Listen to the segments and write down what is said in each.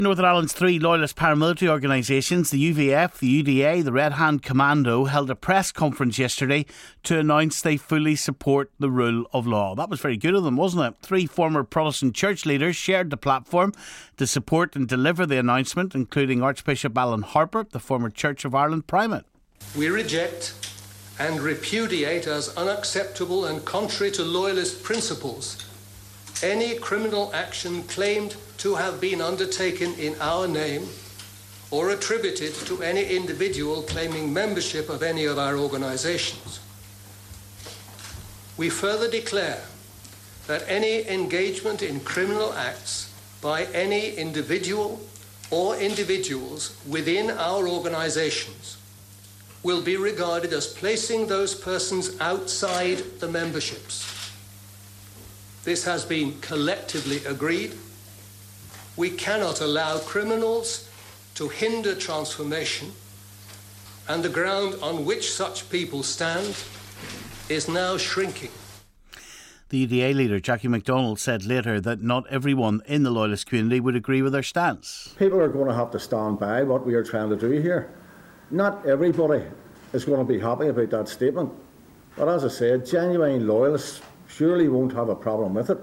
Northern Ireland's three loyalist paramilitary organisations, the UVF, the UDA, the Red Hand Commando, held a press conference yesterday to announce they fully support the rule of law. That was very good of them, wasn't it? Three former Protestant church leaders shared the platform to support and deliver the announcement, including Archbishop Alan Harper, the former Church of Ireland primate. We reject and repudiate as unacceptable and contrary to loyalist principles any criminal action claimed to have been undertaken in our name or attributed to any individual claiming membership of any of our organisations. We further declare that any engagement in criminal acts by any individual or individuals within our organisations will be regarded as placing those persons outside the memberships. This has been collectively agreed. We cannot allow criminals to hinder transformation, and the ground on which such people stand is now shrinking. The UDA leader, Jackie MacDonald, said later that not everyone in the loyalist community would agree with their stance. People are going to have to stand by what we are trying to do here. Not everybody is going to be happy about that statement. But as I said, genuine loyalists surely won't have a problem with it.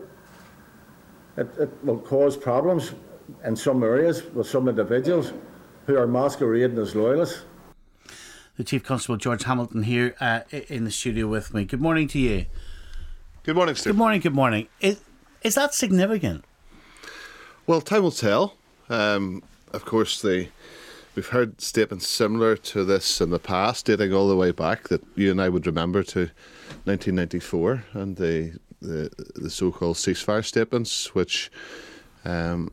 It will cause problems in some areas with some individuals who are masquerading as loyalists. The Chief Constable George Hamilton here in the studio with me. Good morning to you. Good morning, Steve. Good morning. Is that significant? Well, time will tell. Of course, we've heard statements similar to this in the past, dating all the way back, that you and I would remember to 1994 and the so-called ceasefire statements, which had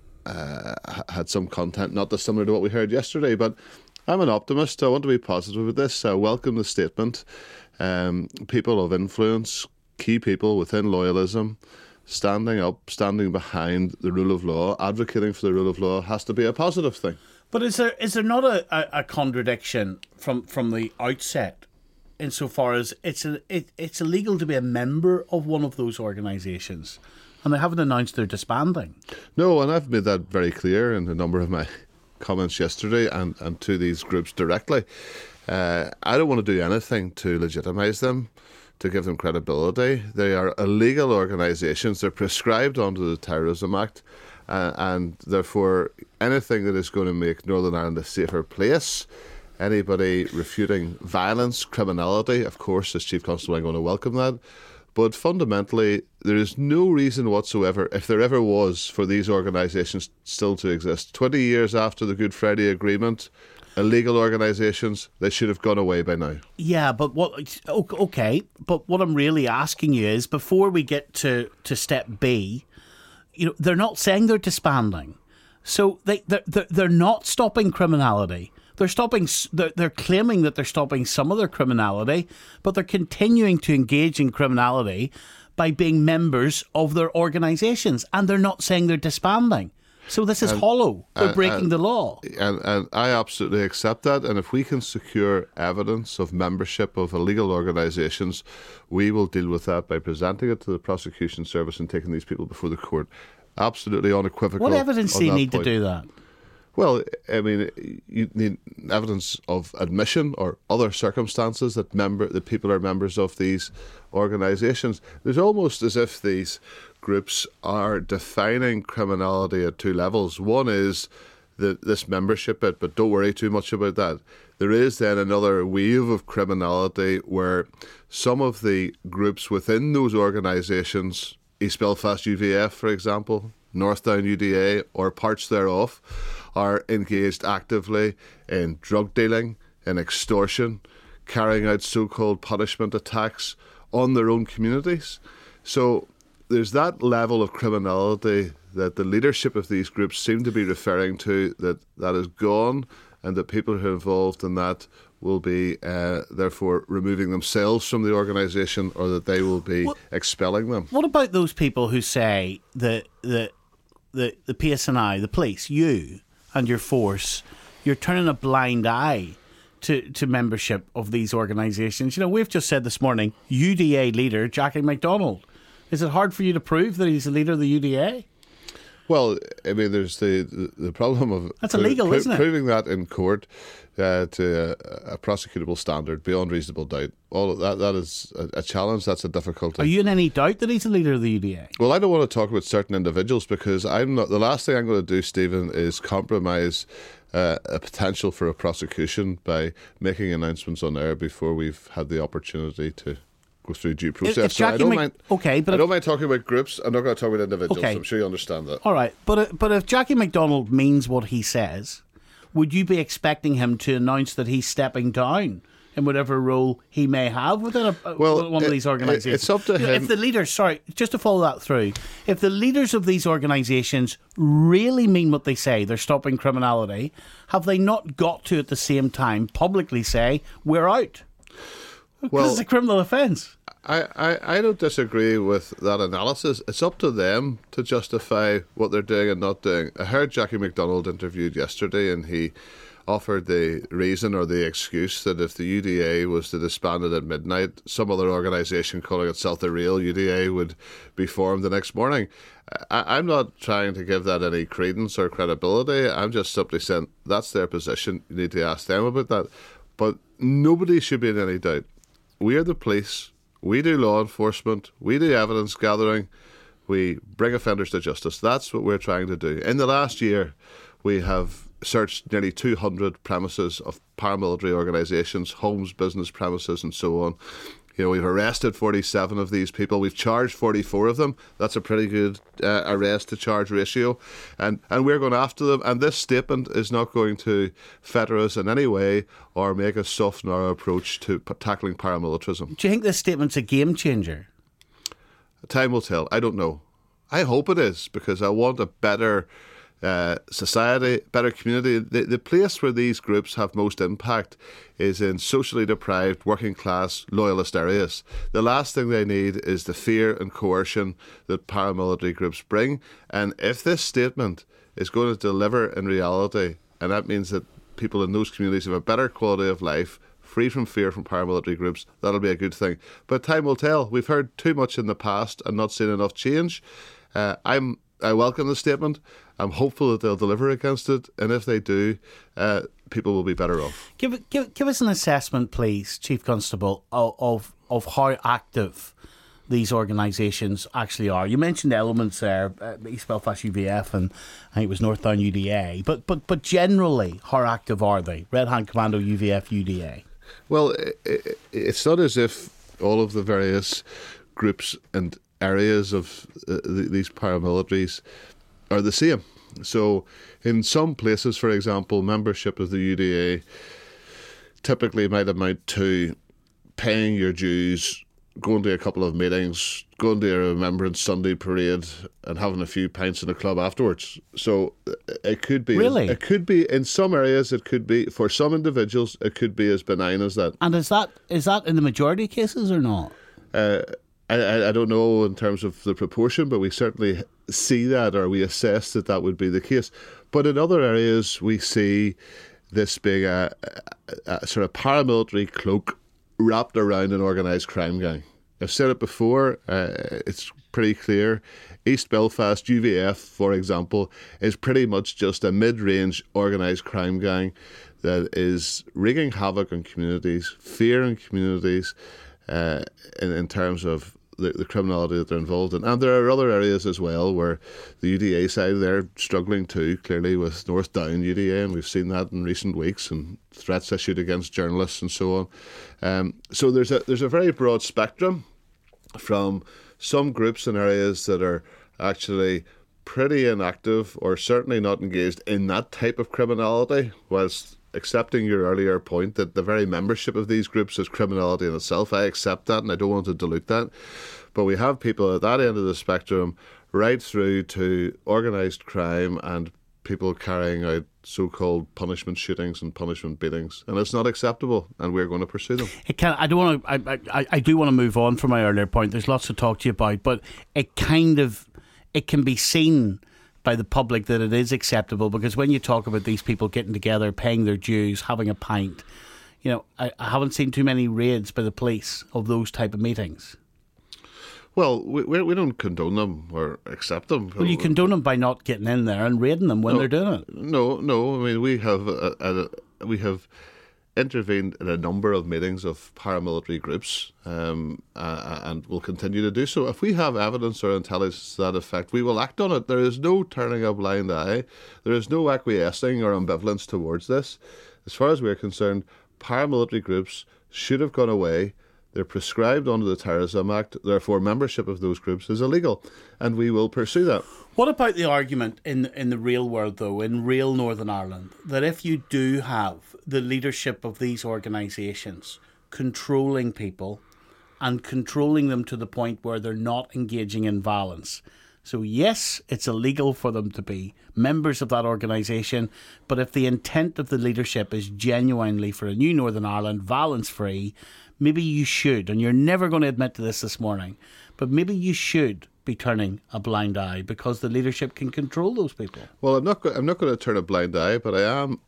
some content not dissimilar to what we heard yesterday. But I'm an optimist. I want to be positive with this. I welcome the statement. People of influence, key people within loyalism, standing up, standing behind the rule of law, advocating for the rule of law has to be a positive thing. But is there not a contradiction from the outset, insofar as it's illegal to be a member of one of those organisations, and they haven't announced their disbanding? No, and I've made that very clear in a number of my comments yesterday and to these groups directly. I don't want to do anything to legitimise them, to give them credibility. They are illegal organisations. They're prescribed under the Terrorism Act. And therefore, anything that is going to make Northern Ireland a safer place, anybody refuting violence, criminality, of course, as Chief Constable, I'm going to welcome that. But fundamentally, there is no reason whatsoever, if there ever was, for these organisations still to exist. 20 years after the Good Friday Agreement, illegal organisations, they should have gone away by now. Yeah, but okay, but what I'm really asking you is, before we get to step B, they're not saying they're disbanding, so they're not stopping criminality. They're claiming that they're stopping some of their criminality, but they're continuing to engage in criminality by being members of their organisations, and they're not saying they're disbanding. So this is hollow. They're breaking the law. And I absolutely accept that. And if we can secure evidence of membership of illegal organisations, we will deal with that by presenting it to the prosecution service and taking these people before the court. Absolutely unequivocal. What evidence do you need to do that? Well, I mean, you need evidence of admission or other circumstances that people are members of these organisations. There's almost as if these groups are defining criminality at two levels. One is this membership bit, but don't worry too much about that. There is then another wave of criminality where some of the groups within those organisations, East Belfast UVF, for example, Northdown UDA, or parts thereof, are engaged actively in drug dealing, in extortion, carrying out so-called punishment attacks on their own communities. So there's that level of criminality that the leadership of these groups seem to be referring to, that is gone, and that people who are involved in that will be therefore removing themselves from the organisation, or that they will be expelling them. What about those people who say that the PSNI, the police, you and your force, you're turning a blind eye to membership of these organisations? We've just said this morning, UDA leader Jackie MacDonald. Is it hard for you to prove that he's the leader of the UDA? Well, I mean, there's the problem of That's illegal, isn't it? Proving that in court to a prosecutable standard beyond reasonable doubt. All of that is a challenge. That's a difficulty. Are you in any doubt that he's the leader of the UDA? Well, I don't want to talk about certain individuals because I'm not. The last thing I'm going to do, Stephen, is compromise a potential for a prosecution by making announcements on air before we've had the opportunity to go through due process. So I don't mind. Okay, but I don't mind talking about groups. I'm not going to talk about individuals. Okay. I'm sure you understand that. All right, but if Jackie MacDonald means what he says, would you be expecting him to announce that he's stepping down in whatever role he may have within one of these organisations? It's up to him. If the leaders, sorry, just to follow that through, if the leaders of these organisations really mean what they say, they're stopping criminality, have they not got to at the same time publicly say, we're out? Because it's a criminal offence. I don't disagree with that analysis. It's up to them to justify what they're doing and not doing. I heard Jackie MacDonald interviewed yesterday, and he offered the reason or the excuse that if the UDA was to disband it at midnight, some other organisation calling itself the real UDA would be formed the next morning. I'm not trying to give that any credence or credibility. I'm just simply saying that's their position. You need to ask them about that. But nobody should be in any doubt. We are the police. We do law enforcement. We do evidence gathering. We bring offenders to justice. That's what we're trying to do. In the last year, we have searched nearly 200 premises of paramilitary organisations, homes, business premises, and so on. We've arrested 47 of these people. We've charged 44 of them. That's a pretty good arrest to charge ratio. And we're going after them. And this statement is not going to fetter us in any way or make us soften our approach to tackling paramilitarism. Do you think this statement's a game changer? Time will tell. I don't know. I hope it is, because I want a better society, better community. The place where these groups have most impact is in socially deprived, working class, loyalist areas. The last thing they need is the fear and coercion that paramilitary groups bring. And if this statement is going to deliver in reality, and that means that people in those communities have a better quality of life, free from fear from paramilitary groups, that'll be a good thing. But time will tell. We've heard too much in the past and not seen enough change. I welcome the statement. I'm hopeful that they'll deliver against it, and if they do, people will be better off. Give us an assessment, please, Chief Constable, of how active these organisations actually are. You mentioned elements there, East Belfast UVF and I think it was North Down UDA, but generally, how active are they? Red Hand Commando, UVF, UDA? Well, it's not as if all of the various groups and areas of these paramilitaries are the same. So in some places, for example, membership of the UDA typically might amount to paying your dues, going to a couple of meetings, going to a Remembrance Sunday parade and having a few pints in a club afterwards. So it could be... Really? It could be, in some areas, it could be, for some individuals, it could be as benign as that. And is that in the majority of cases or not? I don't know in terms of the proportion, but we certainly see that, or we assess that would be the case. But in other areas, we see this being a sort of paramilitary cloak wrapped around an organised crime gang. I've said it before, it's pretty clear. East Belfast, UVF, for example, is pretty much just a mid-range organised crime gang that is wreaking havoc on communities, fear in communities, in terms of the criminality that they're involved in. And there are other areas as well where the UDA side, they're struggling too, clearly with North Down UDA, and we've seen that in recent weeks, and threats issued against journalists and so on. So there's a very broad spectrum from some groups and areas that are actually pretty inactive or certainly not engaged in that type of criminality, whilst accepting your earlier point that the very membership of these groups is criminality in itself. I accept that and I don't want to dilute that. But we have people at that end of the spectrum right through to organised crime and people carrying out so-called punishment shootings and punishment beatings. And it's not acceptable, and we're going to pursue them. I do want to move on from my earlier point. There's lots to talk to you about, but it can be seen by the public that it is acceptable, because when you talk about these people getting together, paying their dues, having a pint, I haven't seen too many raids by the police of those type of meetings. Well, we don't condone them or accept them. Well, you condone them by not getting in there and raiding them when they're doing it. No. I mean, we have intervened in a number of meetings of paramilitary groups, and will continue to do so. If we have evidence or intelligence to that effect, we will act on it. There is no turning a blind eye. There is no acquiescing or ambivalence towards this. As far as we're concerned, paramilitary groups should have gone away. They're prescribed under the Terrorism Act, therefore membership of those groups is illegal, and we will pursue that. What about the argument in the real world, though, in real Northern Ireland, that if you do have the leadership of these organisations controlling people and controlling them to the point where they're not engaging in violence, so yes, it's illegal for them to be members of that organisation, but if the intent of the leadership is genuinely for a new Northern Ireland, violence-free, maybe you should, and you're never going to admit to this morning, but maybe you should be turning a blind eye because the leadership can control those people. Well, I'm not going to turn a blind eye, but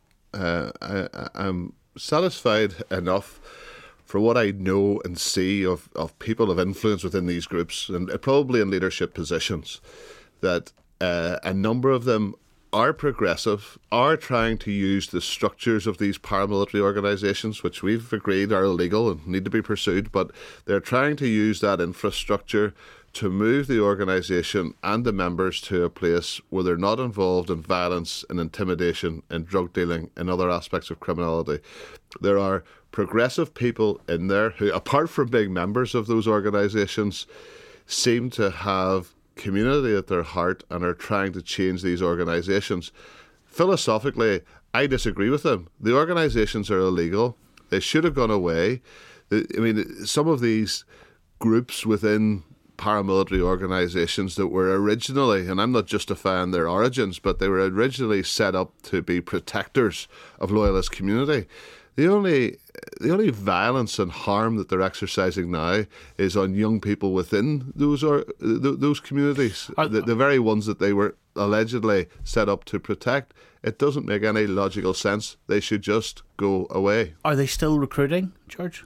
I'm satisfied enough for what I know and see of people of influence within these groups, and probably in leadership positions, that a number of them are progressive, are trying to use the structures of these paramilitary organisations, which we've agreed are illegal and need to be pursued, but they're trying to use that infrastructure to move the organisation and the members to a place where they're not involved in violence and intimidation and drug dealing and other aspects of criminality. There are progressive people in there who, apart from being members of those organisations, seem to have community at their heart and are trying to change these organisations. Philosophically, I disagree with them. The organisations are illegal. They should have gone away. I mean, some of these groups within paramilitary organisations that were originally, and I'm not justifying their origins, but they were originally set up to be protectors of loyalist community. The only violence and harm that they're exercising now is on young people within those communities, the very ones that they were allegedly set up to protect. It doesn't make any logical sense. They should just go away. Are they still recruiting, George?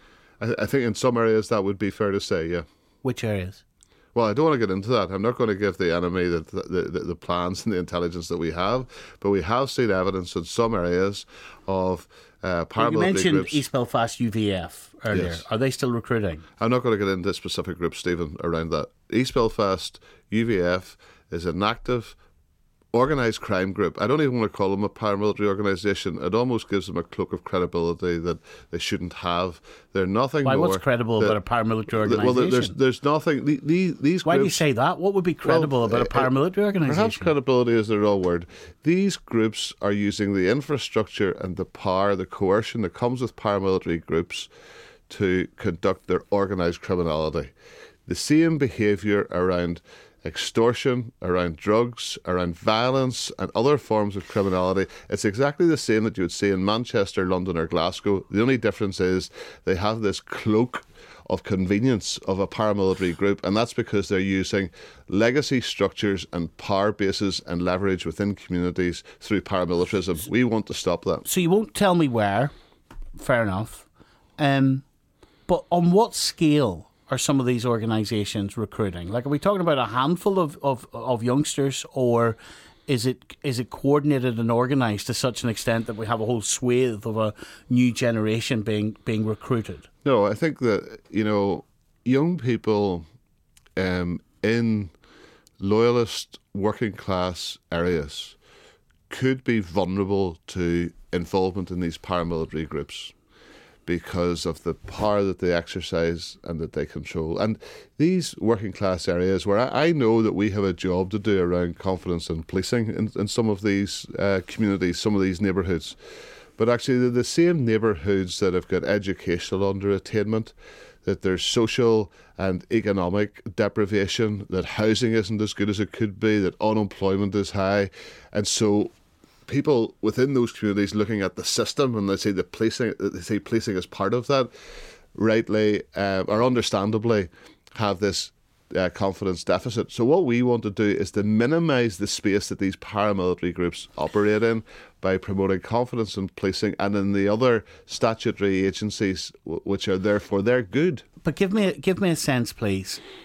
I think in some areas that would be fair to say, yeah. Which areas? Well, I don't want to get into that. I'm not going to give the enemy the plans and the intelligence that we have, but we have seen evidence in some areas of paramilitary groups. You mentioned East Belfast UVF earlier. Yes. Are they still recruiting? I'm not going to get into specific groups, Stephen, around that. East Belfast UVF is an active organised crime group. I don't even want to call them a paramilitary organisation. It almost gives them a cloak of credibility that they shouldn't have. They're nothing more. What's credible about a paramilitary organisation? Well, there's nothing. These groups, why do you say that? What would be credible about a paramilitary organisation? Perhaps credibility is the wrong word. These groups are using the infrastructure and the power, the coercion that comes with paramilitary groups to conduct their organised criminality. The same behaviour around extortion, around drugs, around violence and other forms of criminality. It's exactly the same that you would see in Manchester, London or Glasgow. The only difference is they have this cloak of convenience of a paramilitary group, and that's because they're using legacy structures and power bases and leverage within communities through paramilitarism. We want to stop that. So you won't tell me where, fair enough, but on what scale are some of these organisations recruiting? Like, are we talking about a handful of youngsters, or is it coordinated and organised to such an extent that we have a whole swathe of a new generation being recruited? No, I think that, young people in loyalist working class areas could be vulnerable to involvement in these paramilitary groups because of the power that they exercise and that they control. And these working class areas where I know that we have a job to do around confidence and policing in some of these communities, some of these neighbourhoods. But actually they're the same neighbourhoods that have got educational underattainment, that there's social and economic deprivation, that housing isn't as good as it could be, that unemployment is high. And so people within those communities looking at the system, and they see policing as part of that, rightly or understandably have this confidence deficit. So what we want to do is to minimise the space that these paramilitary groups operate in by promoting confidence in policing and in the other statutory agencies which are therefore they're good. But give me a sense, please.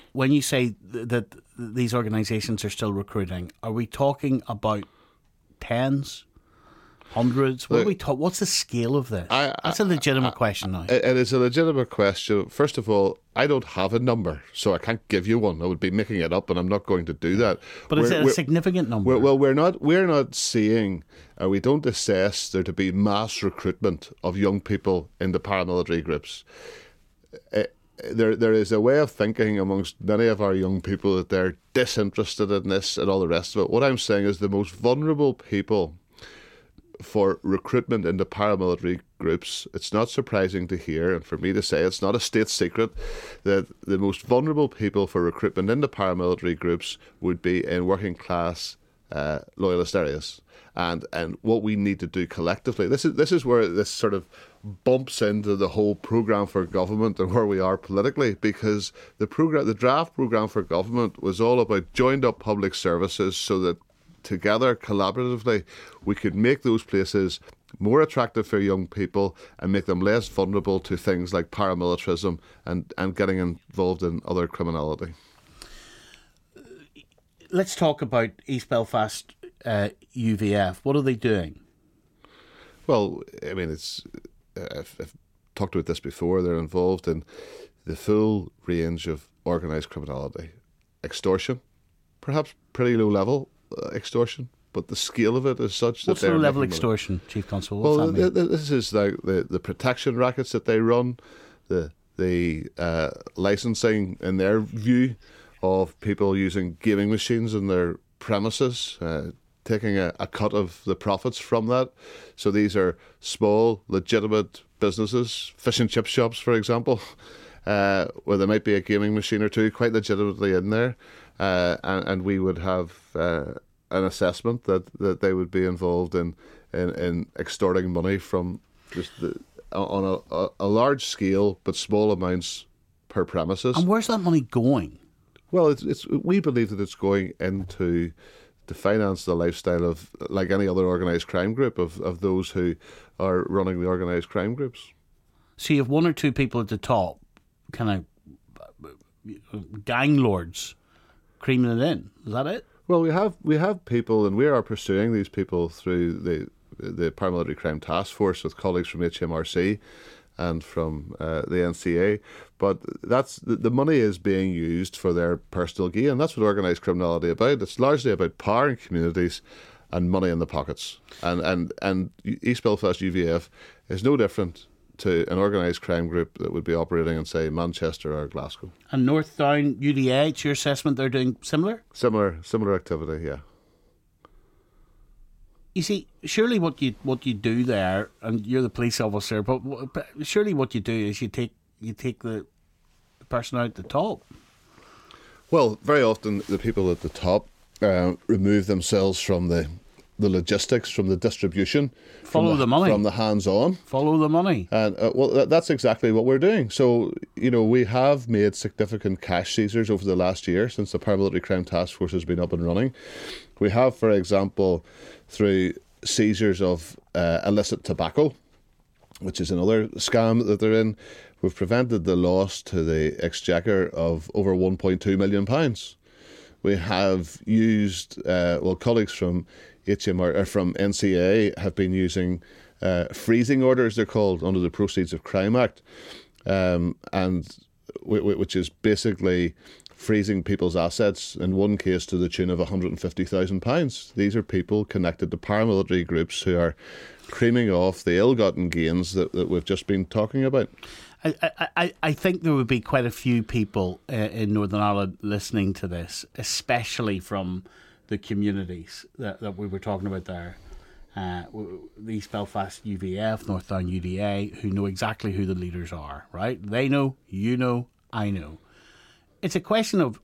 when you say that these organisations are still recruiting, are we talking about tens, hundreds? What's the scale of this? That's a legitimate question now. It is a legitimate question. First of all, I don't have a number, so I can't give you one. I would be making it up, and I'm not going to do that. But is it a significant number? We're not seeing, we don't assess there to be mass recruitment of young people into paramilitary groups. There is a way of thinking amongst many of our young people that they're disinterested in this and all the rest of it. What I'm saying is the most vulnerable people for recruitment into paramilitary groups, it's not surprising to hear, and for me to say, it's not a state secret, that the most vulnerable people for recruitment into paramilitary groups would be in working class loyalist areas. And what we need to do collectively, this is where this sort of bumps into the whole programme for government and where we are politically, because the draft programme for government was all about joined up public services so that together, collaboratively, we could make those places more attractive for young people and make them less vulnerable to things like paramilitarism and getting involved in other criminality. Let's talk about East Belfast UVF. What are they doing? Well, I mean, I've talked about this before. They're involved in the full range of organised criminality. Extortion, perhaps pretty low level extortion, but the scale of it is such that they're... What's low level extortion, Chief Constable? What's that mean? This is like the protection rackets that they run, the licensing, in their view, of people using gaming machines in their premises, taking a cut of the profits from that. So these are small, legitimate businesses, fish and chip shops, for example, where there might be a gaming machine or two quite legitimately in there, and we would have an assessment that they would be involved in extorting money from just on a large scale, but small amounts per premises. And where's that money going? Well, we believe that it's going to finance the lifestyle of, like any other organised crime group, of those who are running the organised crime groups. So you have one or two people at the top, kind of gang lords, creaming it in. Is that it? Well, we have people, and we are pursuing these people through the Paramilitary Crime Task Force with colleagues from HMRC and from the NCA. But that's the money is being used for their personal gain. That's what organised criminality is about. It's largely about power in communities and money in the pockets. And East Belfast UVF is no different to an organised crime group that would be operating in, say, Manchester or Glasgow. And North Down UDA, it's your assessment they're doing similar? Similar activity, yeah. You see, surely what you do there, and you're the police officer, but surely what you do is you take the person out at the top. Well, very often the people at the top remove themselves from the logistics, from the distribution, follow the money, from the hands-on. Follow the money. And that's exactly what we're doing. So, we have made significant cash seizures over the last year since the Paramilitary Crime Task Force has been up and running. We have, for example, through seizures of illicit tobacco, which is another scam that they're in, we've prevented the loss to the Exchequer of over £1.2 million. We have used, colleagues from from NCA have been using freezing orders, they're called, under the Proceeds of Crime Act, which is basically freezing people's assets, in one case to the tune of £150,000. These are people connected to paramilitary groups who are creaming off the ill-gotten gains that we've just been talking about. I think there would be quite a few people in Northern Ireland listening to this, especially from the communities that we were talking about there. The East Belfast UVF, North Down UDA, who know exactly who the leaders are, right? They know, you know, I know. It's a question of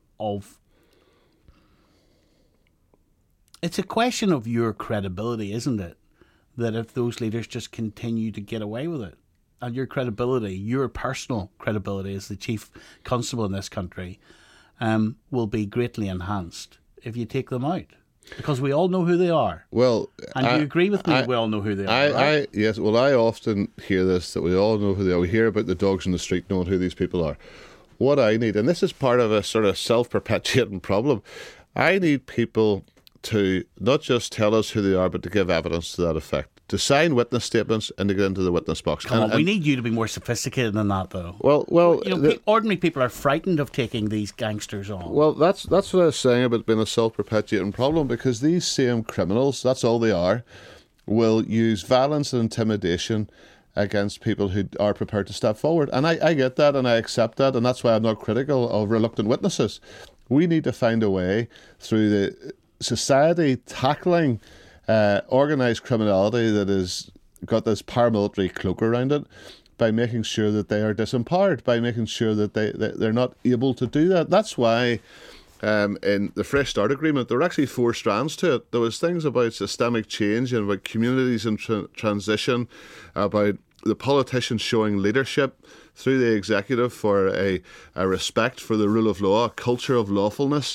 it's a question of your credibility, isn't it? That if those leaders just continue to get away with it, and your credibility, your personal credibility as the chief constable in this country, will be greatly enhanced if you take them out. Because we all know who they are. Well, and you agree with me? We all know who they are. Right? Yes. Well, I often hear this, that we all know who they are. We hear about the dogs in the street knowing who these people are. what I need, and this is part of a sort of self-perpetuating problem, I need people to not just tell us who they are, but to give evidence to that effect. To sign witness statements and to get into the witness box. Come on, we need you to be more sophisticated than that, though. Well, ordinary people are frightened of taking these gangsters on. Well, that's what I was saying about being a self-perpetuating problem, because these same criminals, that's all they are, will use violence and intimidation against people who are prepared to step forward. And I get that and I accept that, and that's why I'm not critical of reluctant witnesses. We need to find a way through the society tackling organised criminality that has got this paramilitary cloak around it, by making sure that they are disempowered, by making sure that they're not able to do that. That's why in the Fresh Start Agreement, there were actually 4 strands to it. There was things about systemic change and about communities in transition, about the politicians showing leadership through the executive for a respect for the rule of law, a culture of lawfulness.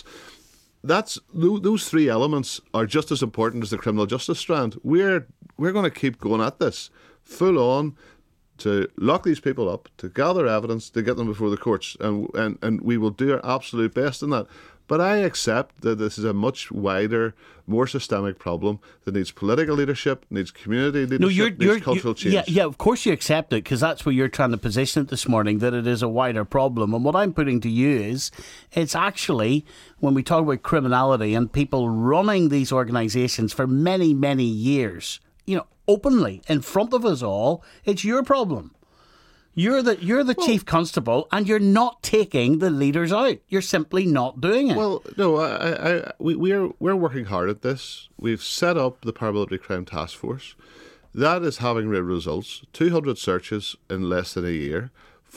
Those 3 elements are just as important as the criminal justice strand. We're going to keep going at this full on, to lock these people up, to gather evidence, to get them before the courts, and we will do our absolute best in that. But I accept that this is a much wider, more systemic problem that needs political leadership, needs community leadership, needs cultural change. Yeah, of course you accept it, because that's where you're trying to position it this morning, that it is a wider problem. And what I'm putting to you is, it's actually, when we talk about criminality and people running these organisations for many, many years, openly, in front of us all, it's your problem. You're the chief constable, and you're not taking the leaders out. You're simply not doing it. Well, no, we're working hard at this. We've set up the Paramilitary Crime Task Force. That is having real results. 200 searches in less than a year.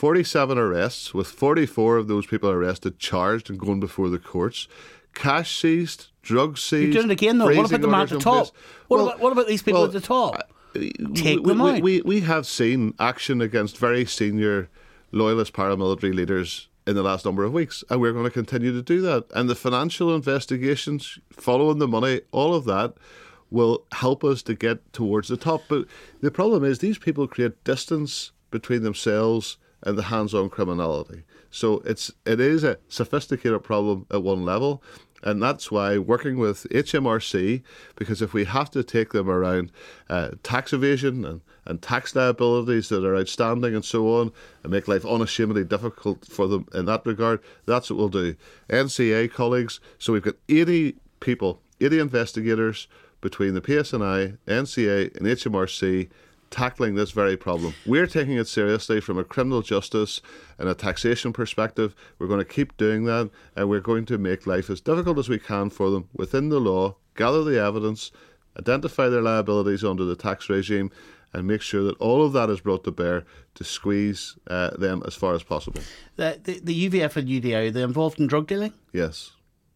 47 arrests, with 44 of those people arrested, charged and going before the courts. Cash seized, drugs seized. You're doing it again, though. What about the man at the top? What about these people at the top? Take them out. We have seen action against very senior loyalist paramilitary leaders in the last number of weeks, and we're going to continue to do that. And the financial investigations, following the money, all of that will help us to get towards the top. But the problem is, these people create distance between themselves and the hands-on criminality. So it is a sophisticated problem at one level. And that's why working with HMRC, because if we have to take them around tax evasion and tax liabilities that are outstanding and so on, and make life unashamedly difficult for them in that regard, that's what we'll do. NCA colleagues, so we've got 80 people, 80 investigators between the PSNI, NCA and HMRC, tackling this very problem. We're taking it seriously from a criminal justice and a taxation perspective. We're going to keep doing that, and we're going to make life as difficult as we can for them within the law, gather the evidence, identify their liabilities under the tax regime, and make sure that all of that is brought to bear to squeeze them as far as possible. The UVF and UDI, are they involved in drug dealing? Yes.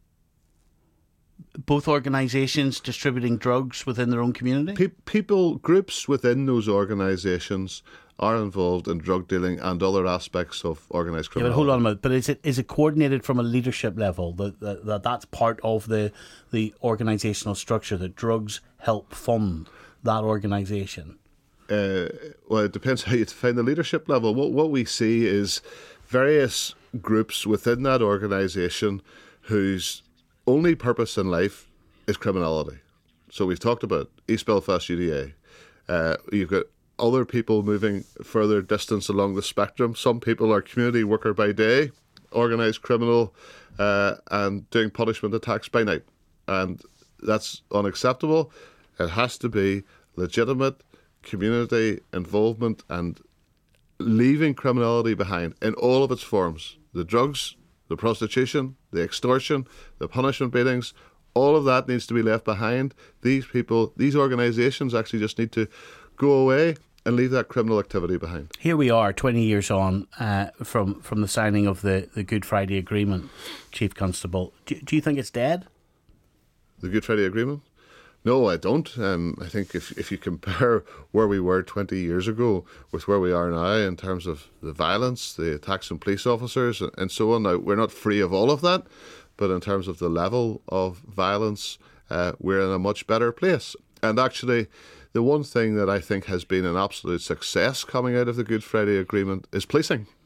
Both organisations distributing drugs within their own community? Groups within those organisations are involved in drug dealing and other aspects of organised criminality. Yeah, but hold on a minute. But is it coordinated from a leadership level? That's part of the organisational structure, that drugs help fund that organisation? Well, it depends how you define the leadership level. What we see is various groups within that organisation whose only purpose in life is criminality. So we've talked about East Belfast UDA. You've got other people moving further distance along the spectrum. Some people are community worker by day, organised criminal, and doing punishment attacks by night. And that's unacceptable. It has to be legitimate community involvement and leaving criminality behind in all of its forms. The drugs, the prostitution, the extortion, the punishment beatings, all of that needs to be left behind. These people, these organisations actually just need to go away and leave that criminal activity behind. Here we are, 20 years on from the signing of the Good Friday Agreement, Chief Constable. Do you think it's dead? The Good Friday Agreement? No, I don't. I think if you compare where we were 20 years ago with where we are now in terms of the violence, the attacks on police officers and so on, now we're not free of all of that, but in terms of the level of violence, we're in a much better place. And actually, the one thing that I think has been an absolute success coming out of the Good Friday Agreement is policing.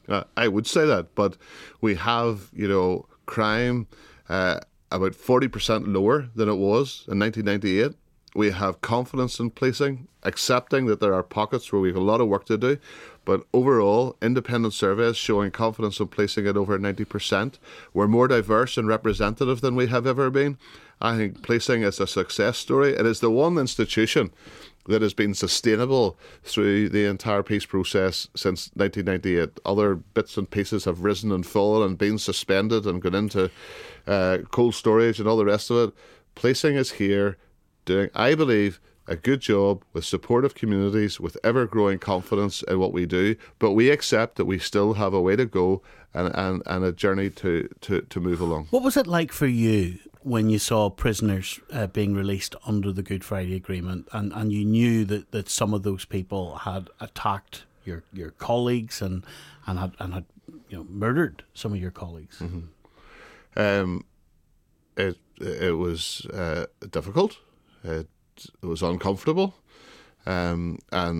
I would say that, but we have, crime about 40% lower than it was in 1998. We have confidence in policing, accepting that there are pockets where we have a lot of work to do. But overall, independent surveys showing confidence in policing at over 90%. We're more diverse and representative than we have ever been. I think policing is a success story. It is the one institution that has been sustainable through the entire peace process since 1998. Other bits and pieces have risen and fallen and been suspended and gone into cold storage and all the rest of it. Policing is here doing, I believe, a good job with supportive communities, with ever-growing confidence in what we do, but we accept that we still have a way to go and a journey to move along. What was it like for you when you saw prisoners being released under the Good Friday Agreement, and you knew that some of those people had attacked your colleagues and had murdered some of your colleagues? Mm-hmm. It was difficult. It was uncomfortable, Did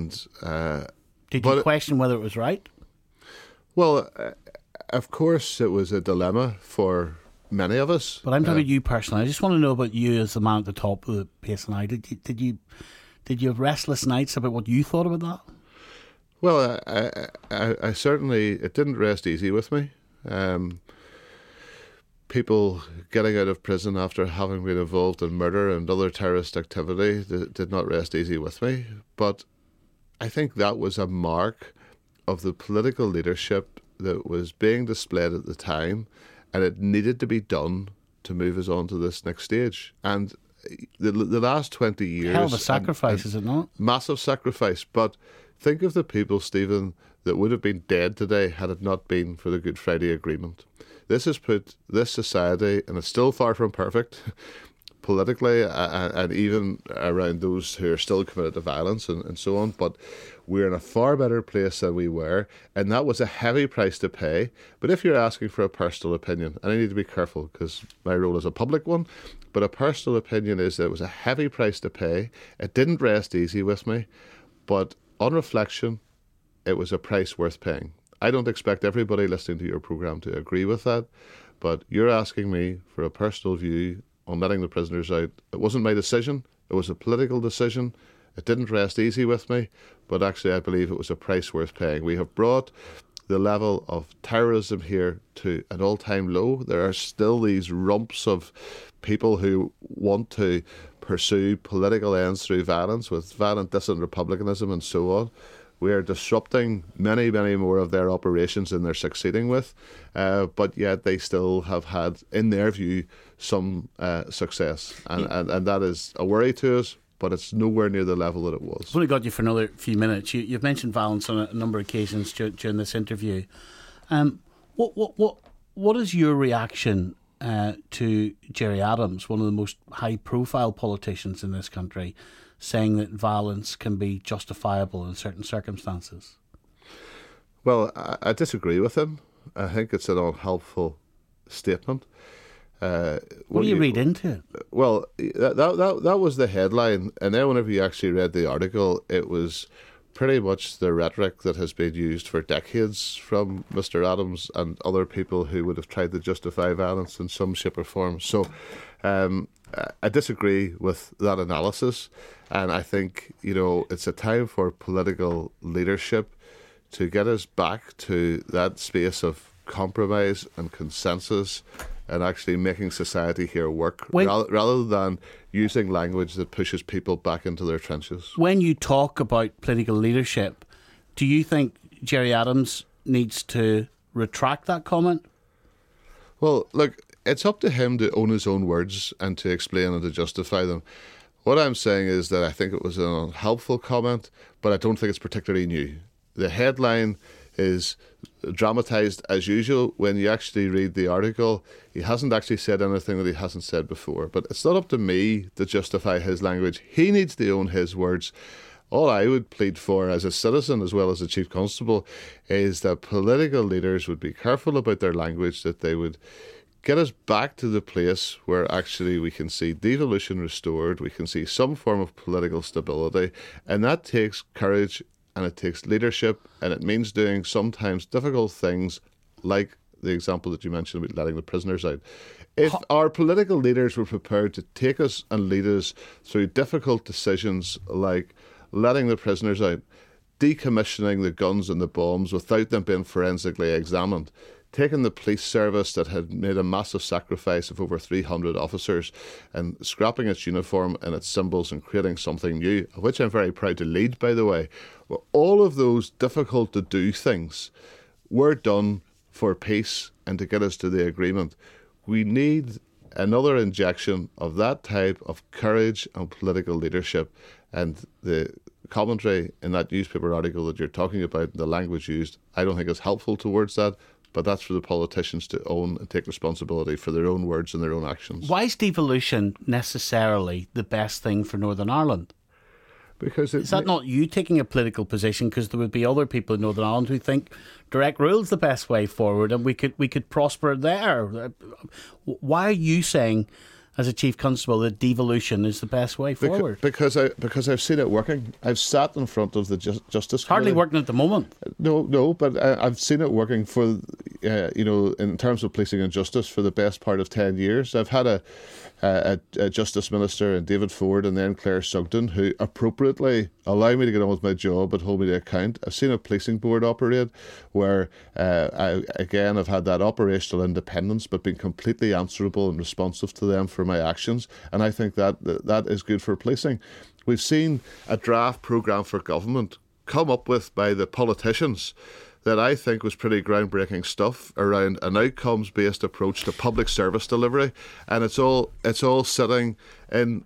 you question whether it was right? Well, of course, it was a dilemma for many of us. But I'm talking about you personally. I just want to know about you as the man at the top of the PSNI. Did you have restless nights about what you thought about that? Well, I certainly, it didn't rest easy with me. People getting out of prison after having been involved in murder and other terrorist activity did not rest easy with me. But I think that was a mark of the political leadership that was being displayed at the time, and it needed to be done to move us on to this next stage. And the last 20 years... Hell of a sacrifice, is it not? Massive sacrifice. But think of the people, Stephen, that would have been dead today had it not been for the Good Friday Agreement. This has put this society, and it's still far from perfect, politically and even around those who are still committed to violence and so on, but we're in a far better place than we were, and that was a heavy price to pay. But if you're asking for a personal opinion, and I need to be careful because my role is a public one, but a personal opinion is that it was a heavy price to pay. It didn't rest easy with me, but on reflection, it was a price worth paying. I don't expect everybody listening to your programme to agree with that, but you're asking me for a personal view on letting the prisoners out. It wasn't my decision. It was a political decision. It didn't rest easy with me, but actually I believe it was a price worth paying. We have brought the level of terrorism here to an all-time low. There are still these rumps of people who want to pursue political ends through violence, with violent dissident republicanism and so on. We are disrupting many, many more of their operations than they're succeeding with, but yet they still have had, in their view, some success. And that is a worry to us, but it's nowhere near the level that it was. I've only got you for another few minutes. You've mentioned violence on a number of occasions during this interview. What is your reaction to Gerry Adams, one of the most high-profile politicians in this country, saying that violence can be justifiable in certain circumstances? Well, I disagree with him. I think it's an unhelpful statement. What do you read into it? Well, that was the headline, and then whenever you actually read the article, it was pretty much the rhetoric that has been used for decades from Mr. Adams and other people who would have tried to justify violence in some shape or form. So I disagree with that analysis, and I think, it's a time for political leadership to get us back to that space of compromise and consensus and actually making society here work rather than using language that pushes people back into their trenches. When you talk about political leadership, do you think Gerry Adams needs to retract that comment? Well, look, it's up to him to own his own words and to explain and to justify them. What I'm saying is that I think it was an unhelpful comment, but I don't think it's particularly new. The headline is dramatised as usual. When you actually read the article, he hasn't actually said anything that he hasn't said before. But it's not up to me to justify his language. He needs to own his words. All I would plead for as a citizen as well as a Chief Constable is that political leaders would be careful about their language, that they would get us back to the place where actually we can see devolution restored, we can see some form of political stability, and that takes courage and it takes leadership, and it means doing sometimes difficult things, like the example that you mentioned about letting the prisoners out. If our political leaders were prepared to take us and lead us through difficult decisions like letting the prisoners out, decommissioning the guns and the bombs without them being forensically examined, taking the police service that had made a massive sacrifice of over 300 officers and scrapping its uniform and its symbols and creating something new, which I'm very proud to lead, by the way. Well, all of those difficult to do things were done for peace and to get us to the agreement. We need another injection of that type of courage and political leadership. And the commentary in that newspaper article that you're talking about, the language used, I don't think is helpful towards that. But that's for the politicians to own and take responsibility for their own words and their own actions. Why is devolution necessarily the best thing for Northern Ireland? Because is that not you taking a political position? Because there would be other people in Northern Ireland who think direct rule is the best way forward, and we could prosper there. Why are you saying, as a Chief Constable, that devolution is the best way forward? Because I've seen it working. I've sat in front of the Justice Committee. Hardly working at the moment. No, but I've seen it working for, in terms of policing and justice for the best part of 10 years. I've had a Justice Minister in David Ford and then Claire Sugden who appropriately allow me to get on with my job but hold me to account. I've seen a policing board operate where I've had that operational independence but been completely answerable and responsive to them for my actions, and I think that is good for policing. We've seen a draft programme for government come up with by the politicians that I think was pretty groundbreaking stuff around an outcomes-based approach to public service delivery, and it's all sitting in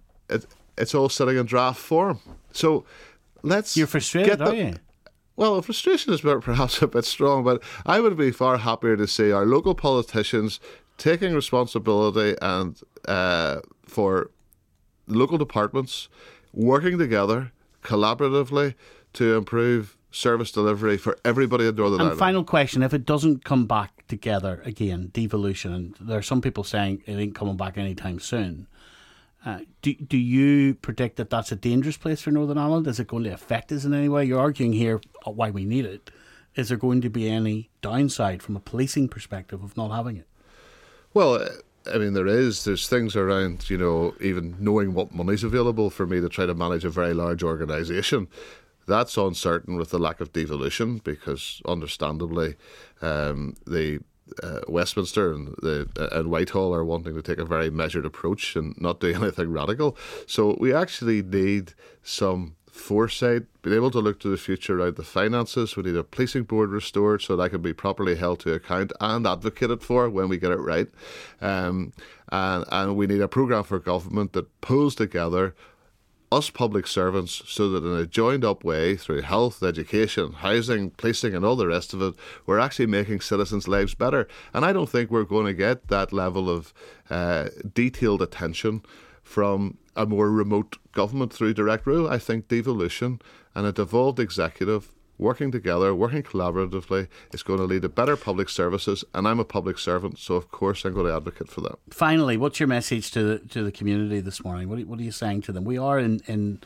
draft form. So you're frustrated, are you? Well, frustration is perhaps a bit strong, but I would be far happier to see our local politicians taking responsibility and for local departments working together collaboratively to improve service delivery for everybody in Northern Ireland. And final question, if it doesn't come back together again, devolution, and there are some people saying it ain't coming back anytime soon, do you predict that that's a dangerous place for Northern Ireland? Is it going to affect us in any way? You're arguing here why we need it. Is there going to be any downside from a policing perspective of not having it? Well, I mean, there's things around, even knowing what money's available for me to try to manage a very large organisation. That's uncertain with the lack of devolution because, understandably, the Westminster and Whitehall are wanting to take a very measured approach and not do anything radical. So we actually need some foresight, being able to look to the future around the finances. We need a policing board restored so that can be properly held to account and advocated for when we get it right. And we need a programme for government that pulls together us public servants so that in a joined up way through health, education, housing, policing and all the rest of it, we're actually making citizens' lives better. And I don't think we're going to get that level of detailed attention from a more remote government through direct rule. I think devolution and a devolved executive working together, working collaboratively, is going to lead to better public services, and I'm a public servant, so of course I'm going to advocate for that. Finally, what's your message to the community this morning? What are you saying to them? We are in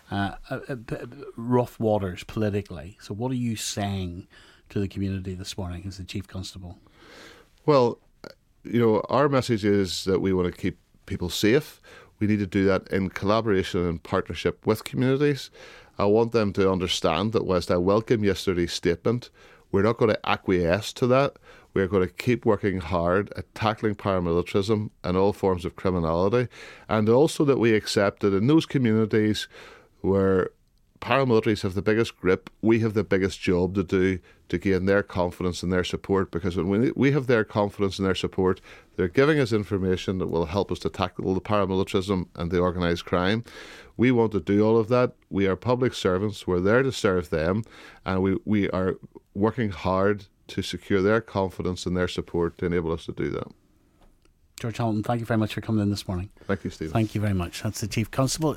rough waters politically, so what are you saying to the community this morning as the Chief Constable? Well, our message is that we want to keep people safe. We need to do that in collaboration and partnership with communities. I want them to understand that whilst I welcome yesterday's statement, we're not going to acquiesce to that. We're going to keep working hard at tackling paramilitarism and all forms of criminality, and also that we accept that in those communities where paramilitaries have the biggest grip, we have the biggest job to do to gain their confidence and their support, because when we have their confidence and their support, they're giving us information that will help us to tackle the paramilitarism and the organised crime. We want to do all of that. We are public servants. We're there to serve them, and we are working hard to secure their confidence and their support to enable us to do that. George Hamilton, thank you very much for coming in this morning. Thank you, Stephen. Thank you very much. That's the Chief Constable.